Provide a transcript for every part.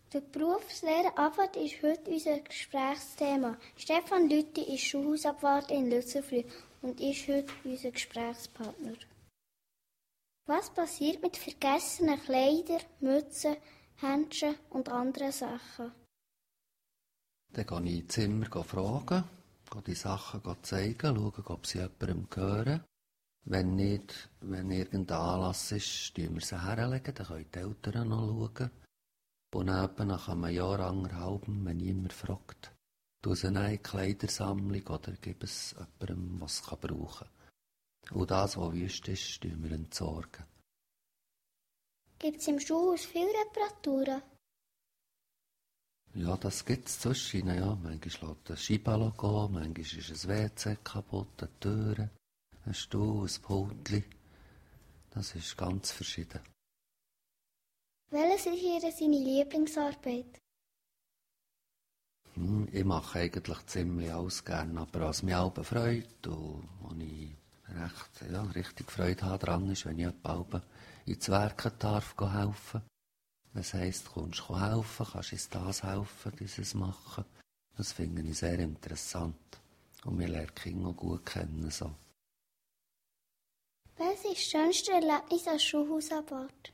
Der Berufslehre Abwart ist heute unser Gesprächsthema. Stefan Lüthi ist Schulhausabwart in Lützelflüh und ist heute unser Gesprächspartner. Was passiert mit vergessenen Kleidern, Mützen, Händchen und anderen Sachen? Dann gehe ich ins Zimmer fragen, gehe die Sachen zeigen, schauen, ob sie jemandem gehören. Wenn nicht, wenn irgendein Anlass ist, legen wir sie herlegen, dann können die Eltern noch schauen. Und eben nach einem Jahr, anderthalb, wenn niemand fragt, tue sie in eine Kleidersammlung oder gebe es jemandem, was es brauchen kann. Und das, was wüst ist, entsorgen wir entsorgen. Gibt es im Schulhaus viele Reparaturen? Ja, das gibt es zwischen. Ja. Manchmal lässt ein Scheibenloch gehen, manchmal ist ein WC kaputt, eine Tür, ein Stuhl, ein Pultli. Das ist ganz verschieden. Welches ist seine Lieblingsarbeit? Ich mache eigentlich ziemlich alles gerne, aber was mich auch freut und wo ich richtig Freude habe daran ist, wenn ich jemandem ins Werken darf helfen. Das heisst, du kommst helfen, kannst uns das helfen, dieses machen. Das finde ich sehr interessant. Und wir lernen die Kinder auch gut kennen. So. Welches ist das schönste Erlebnis als Schulhausabwart?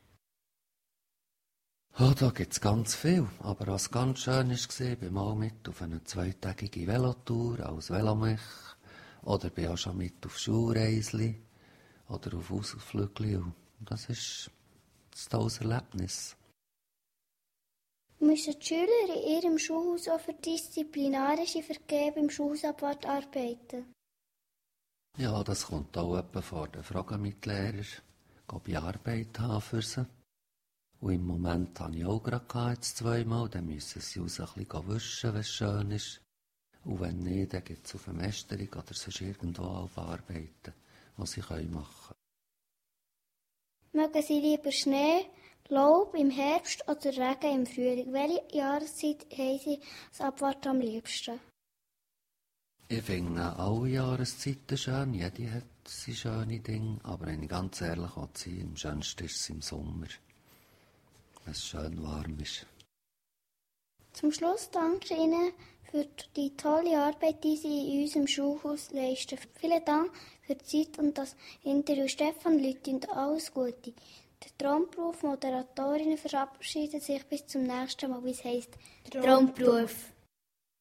Oh, da gibt es ganz viel. Aber was ganz schön war, ich bin mal mit auf eine 2-tägige Velotour als Velomech. Oder bin auch schon mit auf Schulreisli oder auf Ausflügli. Das ist ein tolles Erlebnis. Müssen die Schüler in ihrem Schulhaus auch für disziplinarische Vergehen im Schulhausabwart arbeiten? Ja, das kommt auch etwa vor den Fragen mit Lehrern, ob ich Arbeit habe für sie. Und im Moment habe ich auch gerade jetzt 2-mal, dann müssen sie uns ein bisschen wischen, wenn es schön ist. Und wenn nicht, dann gibt es auf eine Mästerung oder sonst irgendwo auf Arbeiten, die sie machen können. Mögen sie lieber Schnee, Laub im Herbst oder Regen im Frühling? Welche Jahreszeit haben sie das Abwarten am liebsten? Ich finde alle Jahreszeiten schön, jede hat seine schöne Dinge, aber wenn ich ganz ehrlich sein, am schönsten ist es im Sommer, wenn es schön warm ist. Zum Schluss danke ich Ihnen für die tolle Arbeit, die Sie in unserem Schulhaus leisten. Vielen Dank für die Zeit und das Interview. Stefan Lüthi und alles Gute. Der Traumberuf Moderatorinnen verabschiedet sich bis zum nächsten Mal, wie es heisst Traumberuf.